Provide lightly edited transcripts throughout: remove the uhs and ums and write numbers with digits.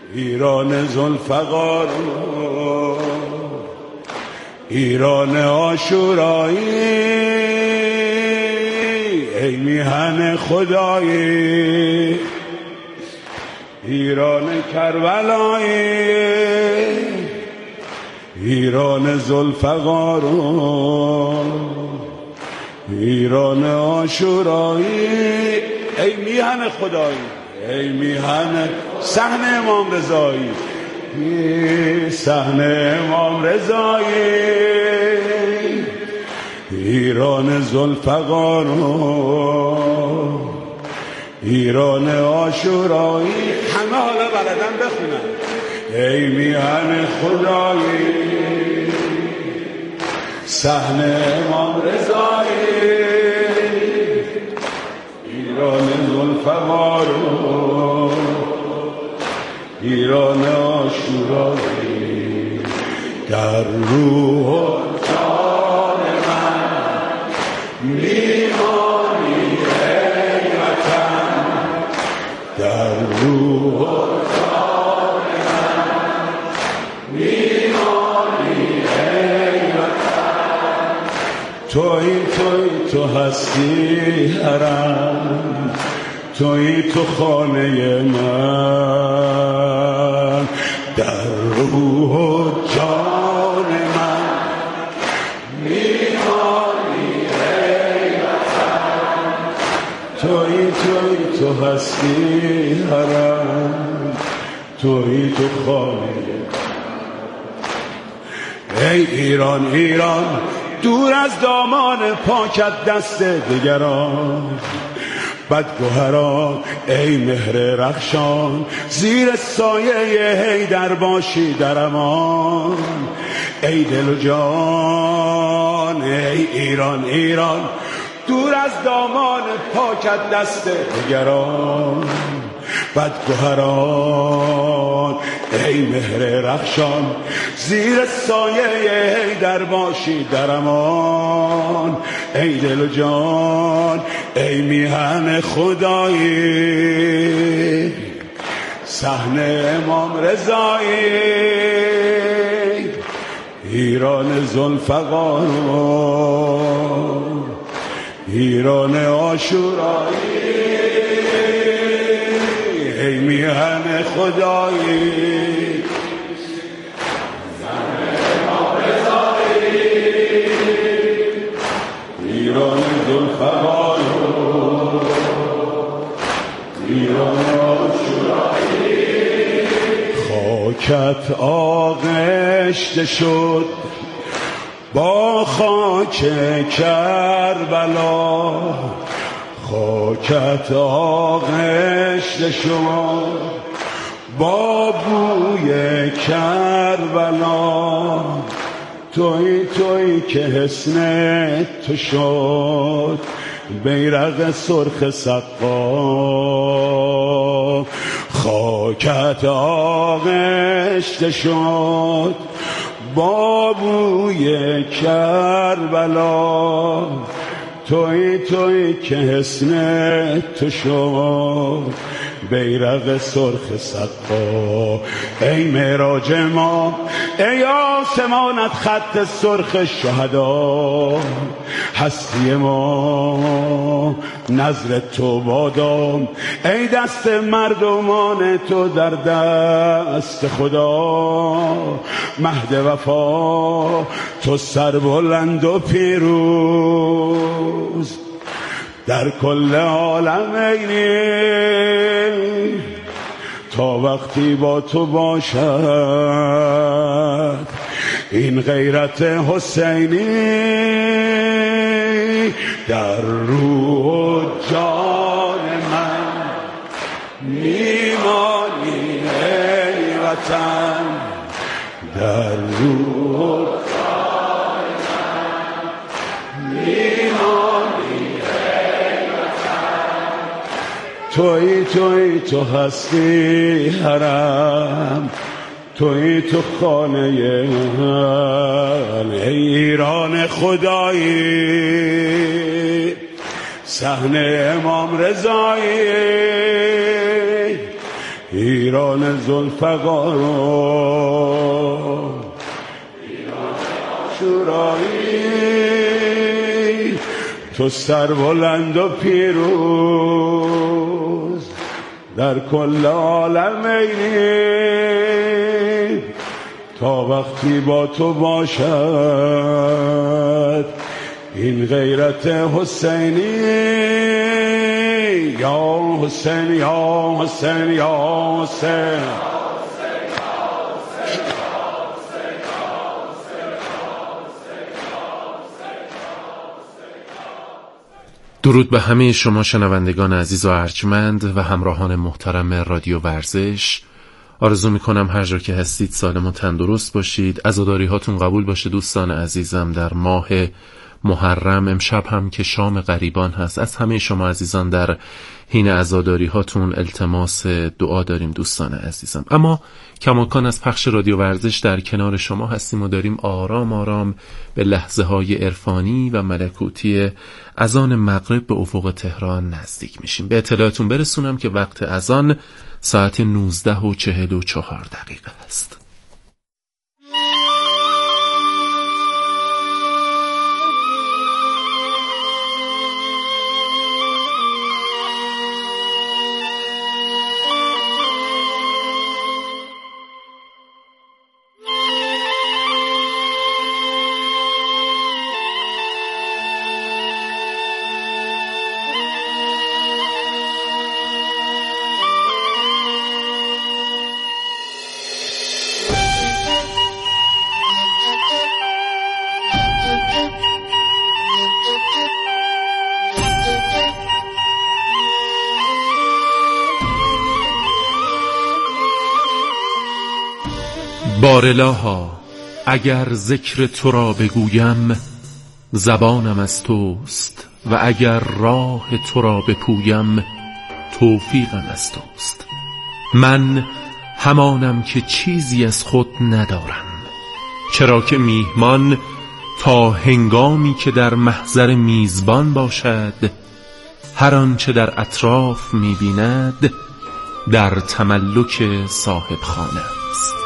ایران ذوالفقار، ایران عاشورایی، ای میهن خدایی، ایران کربلایی، ایران ذوالفقار، ایران عاشورایی، ای میهن خدایی، ای میهن صحن امام رضایی، صحن امام رضایی، ایران ذوالفقار، ایران عاشورایی. همه حالا بلدن بخونن. ای میهن خدایی، صحن امام رضایی، ایران ذوالفقار، ایران عاشورایی. در روح و جان من میمانی ای وطن، در روح و جان من میمانی ای وطن. تویی تو هستی حرم، تویی تو خانه من، در روح و جان من میمانی ای وطن. تویی تو هستی حرم، تویی تو خانه. ای ایران ایران، دور از دامان پاکت دست دیگران، بدگوهران ای مهر رخشان، زیر سایه حیدر باشی در امان. ای دل و جان ای ایران ایران، دور از دامان پاکت دست دیگران، بدگوهران ای مهر رخشان، زیر سایه حیدر باشی در امان. ای دل و جان ای میهن خدایی، صحن امام رضایی، ایران ذوالفقار، ایران عاشورایی، ای میهن خدایی، صحن امام رضایی، ایران ذوالفقار، ایران عاشورایی. خاکت آغشته شد با خاک کربلا، خاکت آغشته شد با بوی کربلا. تویی که حسن تو شد بیرق سرخ سقا، خاکت آغشته شد با بوی کربلا. تویی که حسن تو شد بیرق سرخ سقا. ای معراج ما، ای آسمانت خط سرخ شهدا، هستی ما نظر تو بادام. ای دست مردمان تو در دست خدا، مهد وفا تو سربلند و پیروز در کل عالم. اینی تا وقتی با تو باشد این غیرت حسینی، در روح و جان من میمانی ای وطن، در روح و جان من میمانی ای وطن. تویی تو هستی حرم، تویی تو خانه من، ای ایران خدایی، صحن امام رضایی، ایران ذوالفقار شورایی، تو سربلند و پیروز در کل عالم اینی، تا وقتی با تو باشد این غیرت حسینی. یا حسین یا حسین یا حسین، درود به همه شما شنوندگان عزیز و ارجمند و همراهان محترم رادیو ورزش. آرزو میکنم هر جا که هستید سالم و تندرست باشید. عزاداری هاتون قبول باشه دوستان عزیزم. در ماه محرم امشب هم که شام غریبان هست، از همه شما عزیزان در حین عزاداری هاتون التماس دعا داریم دوستان عزیزم. اما کماکان از پخش رادیو ورزش در کنار شما هستیم و داریم آرام آرام به لحظه های عرفانی و ملکوتی اذان مغرب به افق تهران نزدیک میشیم. به اطلاعتون برسونم که وقت اذان ساعت 19:44 است. بارالها اگر ذکر تو را بگویم زبانم از توست، و اگر راه تو را بپویم توفیقم از توست. من همانم که چیزی از خود ندارم، چرا که میهمان تا هنگامی که در محضر میزبان باشد هر آنچه در اطراف میبیند در تملک صاحب خانه است.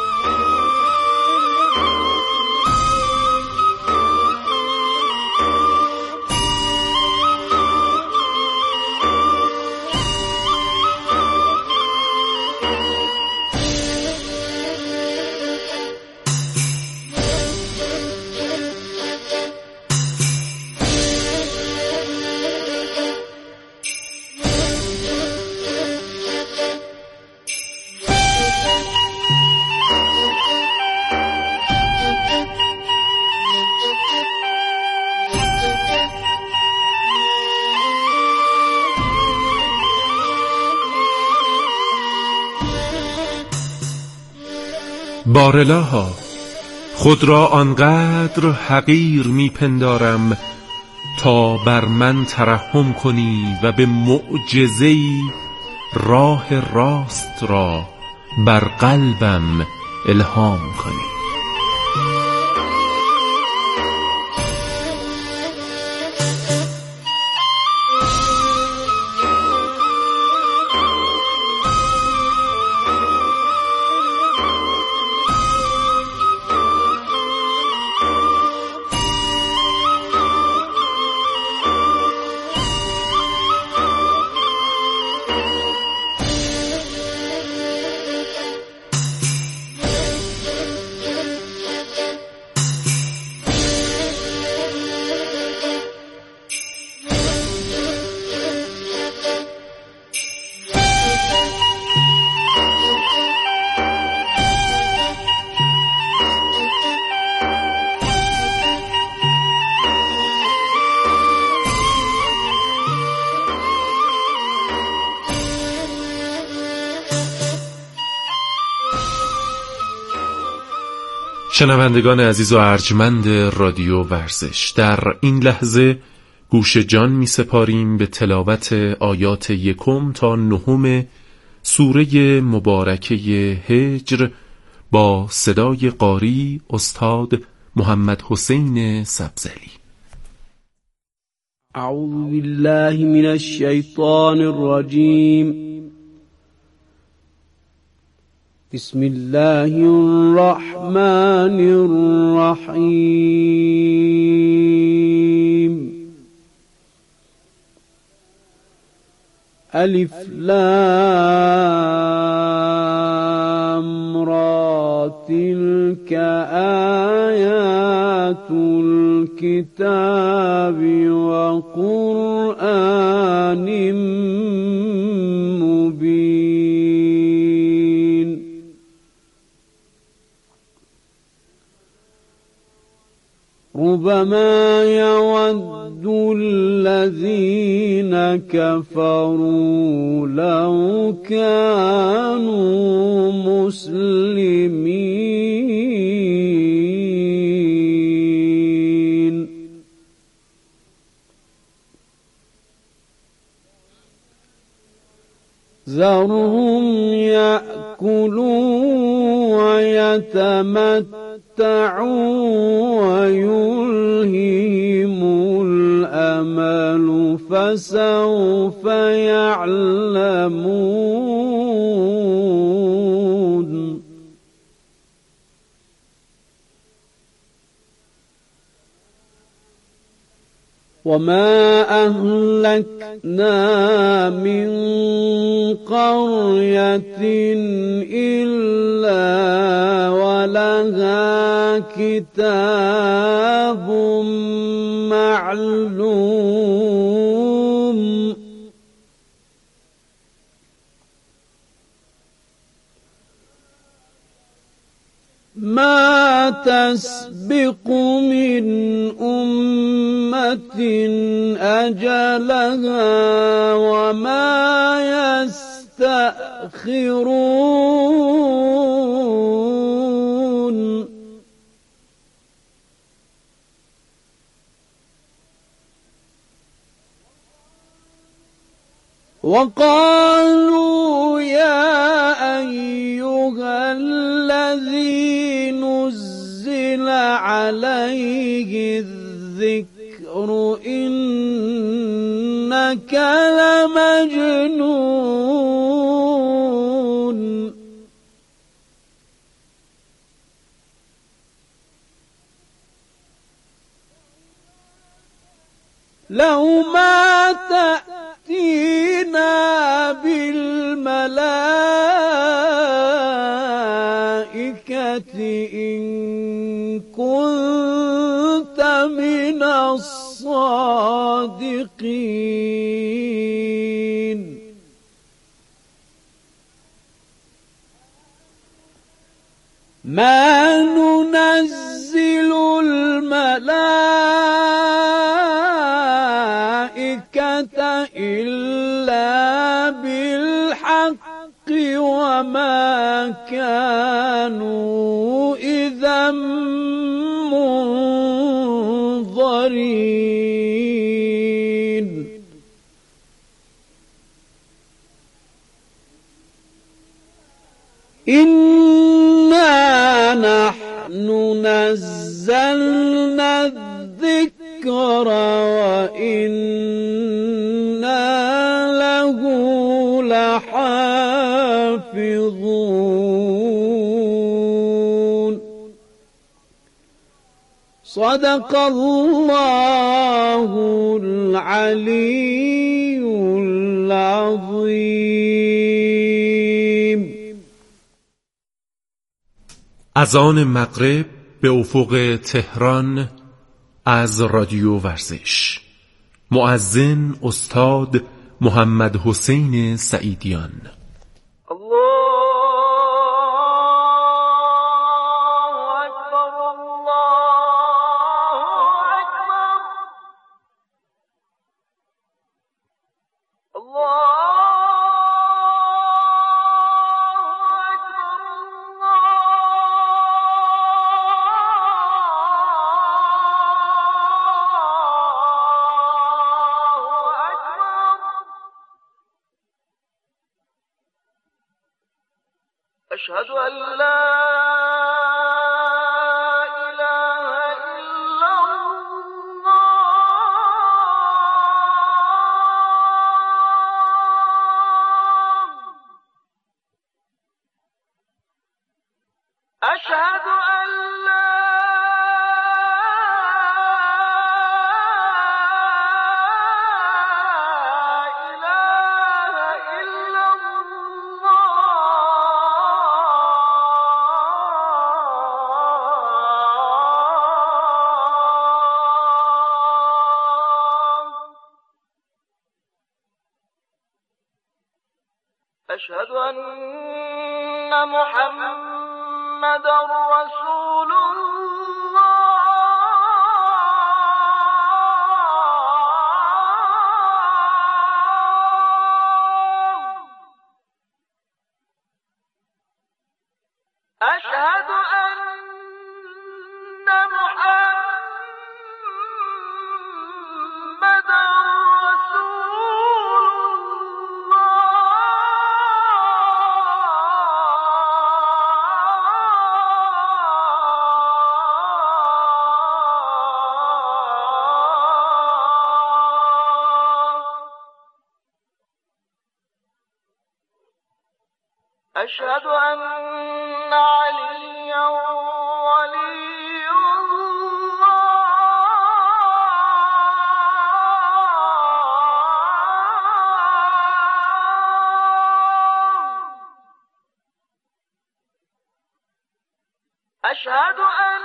بارالها خود را آنقدر حقیر میپندارم تا بر من ترحم کنی و به معجزه‌ای راه راست را بر قلبم الهام کنی. شنوندگان عزیز و ارجمند رادیو ورزش، در این لحظه گوش جان می سپاریم به تلاوت آیات 1 تا 9 سوره مبارکه هجر با صدای قاری استاد محمد حسین سبزلی. اعوذ بالله من الشیطان الرجیم. بسم الله الرحمن الرحيم ألف لام را تلك آيات الكتاب وقرآن مبين ربما يود الذين كفروا لو كانوا مسلمين ذرهم يأكلوا ويتمتعوا ويلههم الأمل فسوف يعلمون وما أهلكنا من قرية إلا ولها كتاب معلوم ما تسبق من أمة أجلها وما يستأخرون وقالوا يا أيها الذي نزل عليه الذكر إنك لمجنون لو ما تأتينا بالملائكة إن كنت من الصادقين ما ننزل الملائكة إلا بالحق وما كانوا إذا منظرين إنا نحن نزلنا الذكر وإنا له لحافظون صدق الله العلي العظيم. اذان مغرب به افق تهران از رادیو ورزش. مؤذن استاد محمد حسین سعیدیان. أشهد أن لا إله إلا الله أشهد أن لا أشهد أن محمدا رسول الله أشهد أن محمدا أشهد أن عليا ولي الله أشهد أن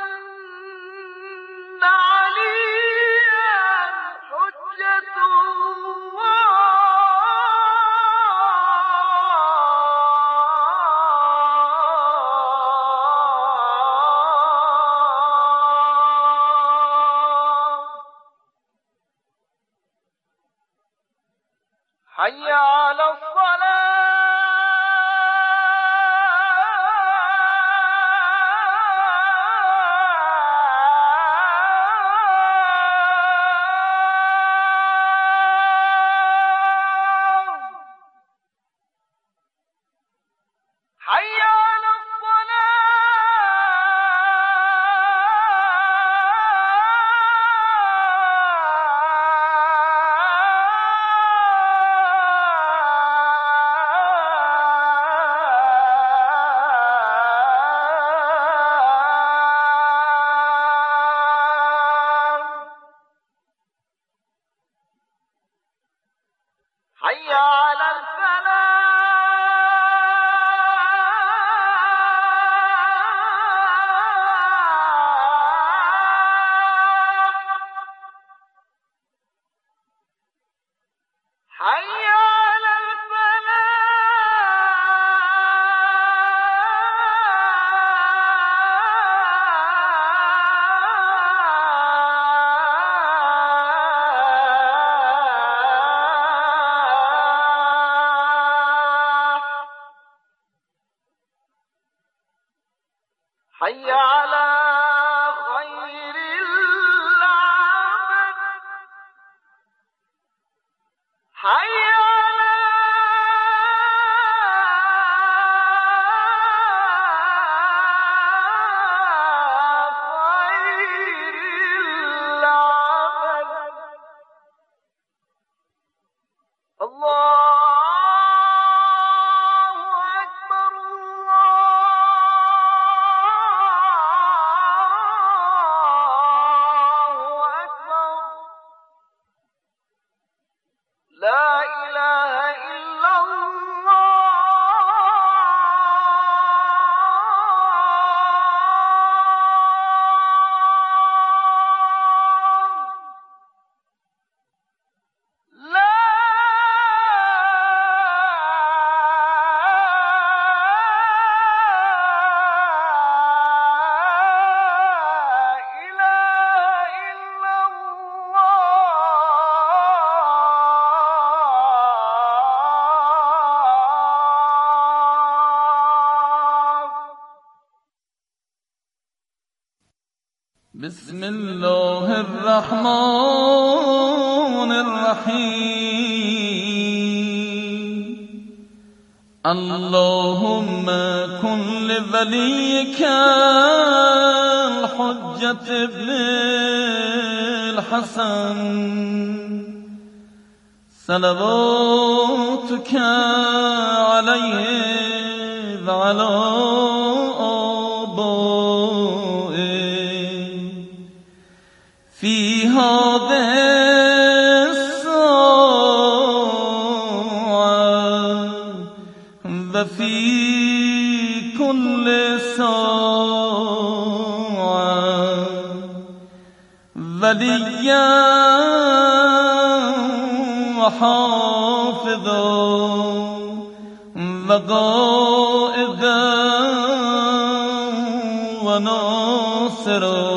عليا حجة حي على حي على الفلاح حي على حي على خير العمل حي على خير العمل الله لا إله إلا الله لا بسم الله الرحمن الرحيم اللهم كن لوليك الحجة ابن الحسن صلواتك عليه وعلى آبائه في هذا الساعة وفي كل ساعة وليا وحافظا وقائدا وناصرا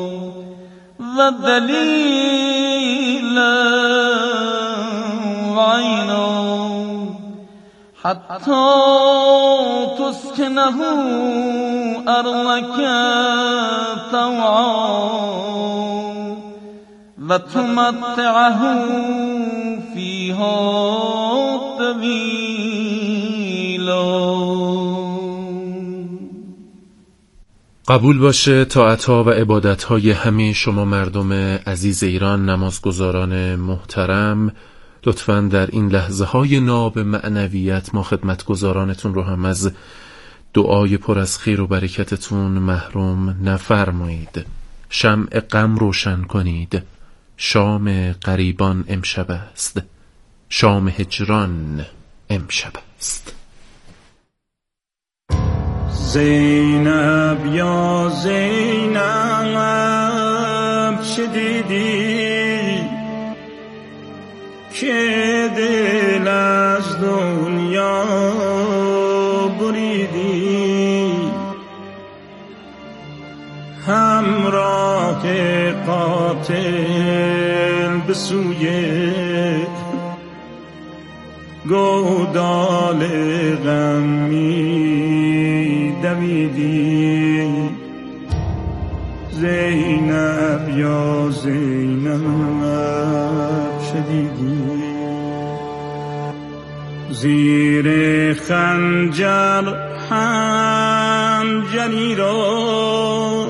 ودليلا وعينا حتى تسكنه أرضك طوعا وتمتعه فيها طويلا. قبول باشه طاعت‌ها و عبادت‌های همه شما مردم عزیز ایران، نمازگزاران محترم. لطفاً در این لحظه‌های ناب معنویت ما خدمتگزارانتون رو هم از دعای پر از خیر و برکتتون محروم نفرمایید. شمع غم روشن کنید، شام غریبان امشب است، شام هجران امشب است. زینب یا زینب چه دیدی که دل از دنیا بریدی، همراه قاتل به سوی گودال غم می دویدی. زینب یا زینب شدیدی، زیر خنجر حنجری را،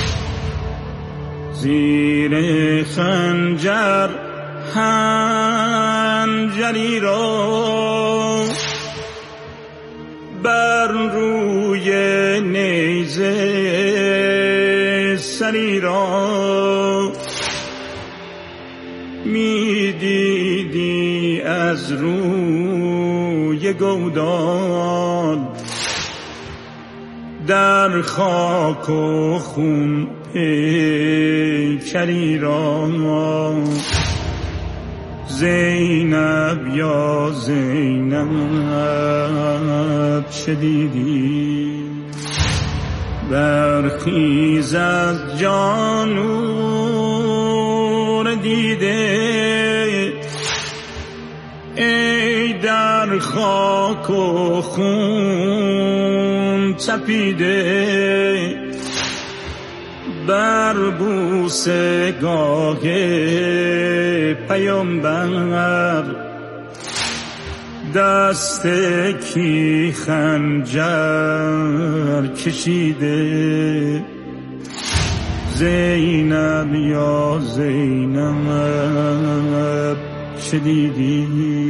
زیر خنجر حنجری را، بر روی نیزه سری را، می دیدی از روی گودال در خاک و خون پیکری را. زینب یا زینب چه دیدی، برخیز از جان نور دیده، ای در خاک و خون تپیده، بر بوسگاه پیامبر دست کی خنجر کشیده. زینب یا زینب چه دیدی،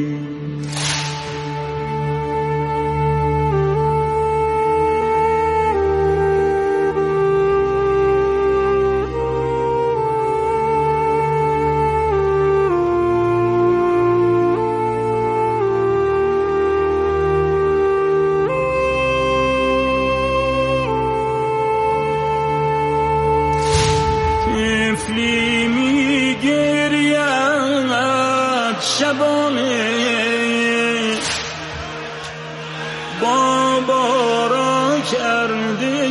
طفلی می گرید شبانه، بابا را کرده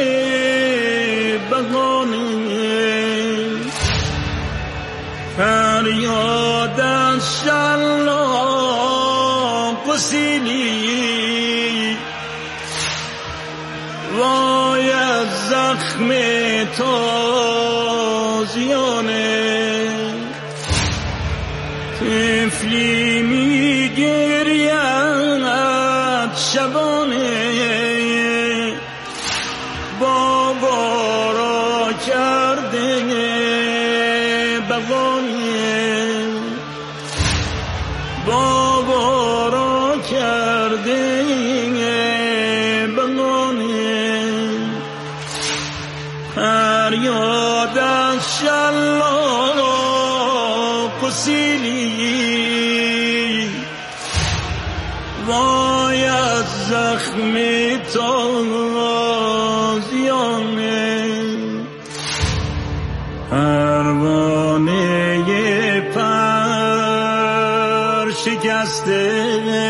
بغانه، فریاد از شلاق و سیلی، وای از زخم تازیانه. طفلی می گرید شبانه، بابا را کرده بغانه، بابا را کرده بغانه. فریاد از شلاق زخم تازیانه پروانه پر شکسته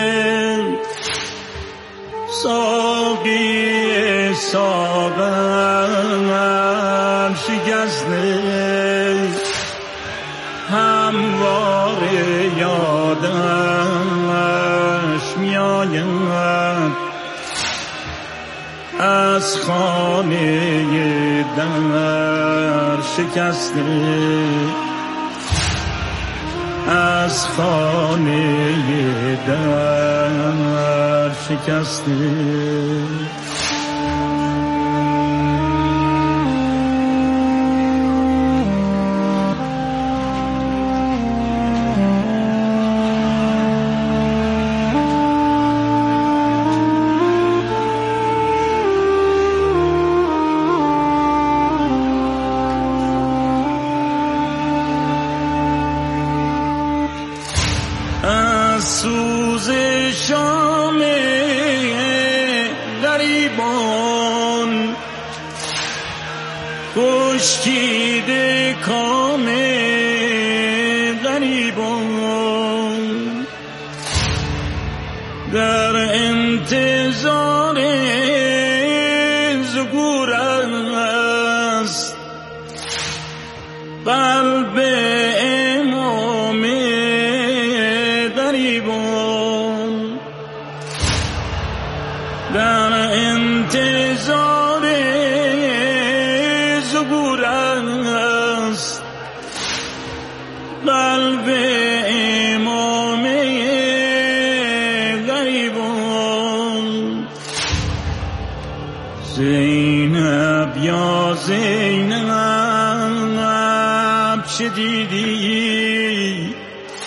ساقی ساغر شکسته هموار یادش میآید از خانه در شکسته از خانه در شکسته سوز شام غریبان خشکیده کام غریبان در انتظار ظهور است قلب امام غریبان در انتظار ظهور است قلب امام غریبان زینب یا زینب چه دیدی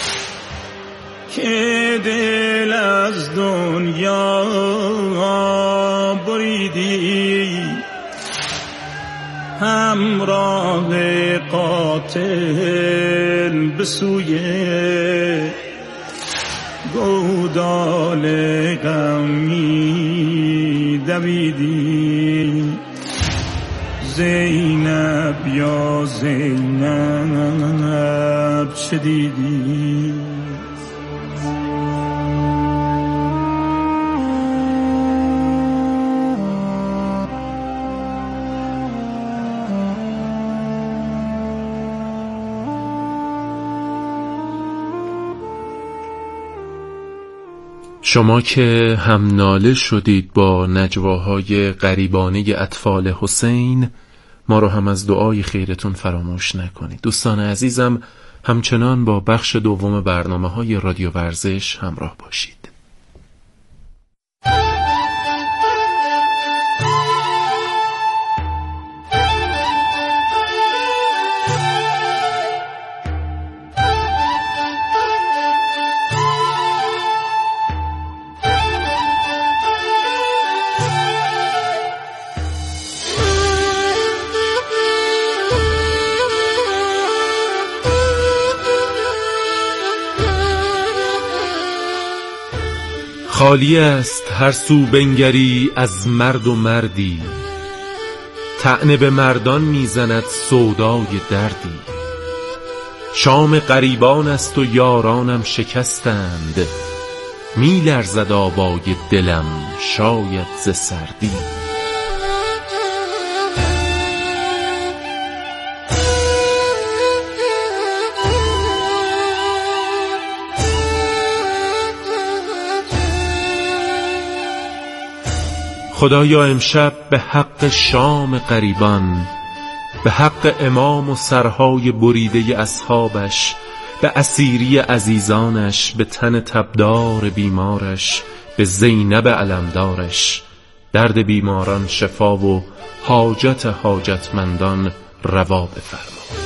که دل از دنیا بریدی همراه قاتل به سوی گودال غمی دویدی زینب یا زینب چه دیدی شما که هم ناله شدید با نجواهای غریبانه اطفال حسین، ما رو هم از دعای خیرتون فراموش نکنید. دوستان عزیزم، همچنان با بخش دوم برنامه‌های رادیو ورزش همراه باشید. خالی است هر سو بنگری از مرد و مردی، طعنه به مردان میزند سودای دردی. شام غریبان است و یارانم شکستند، میلرزد آوای دلم شاید ز سردی. خدایا امشب به حق شام غریبان، به حق امام و سرهای بریده اصحابش، به اسیری عزیزانش، به تن تبدار بیمارش، به زینب علمدارش، درد بیماران شفا و حاجت حاجتمندان روا بفرما.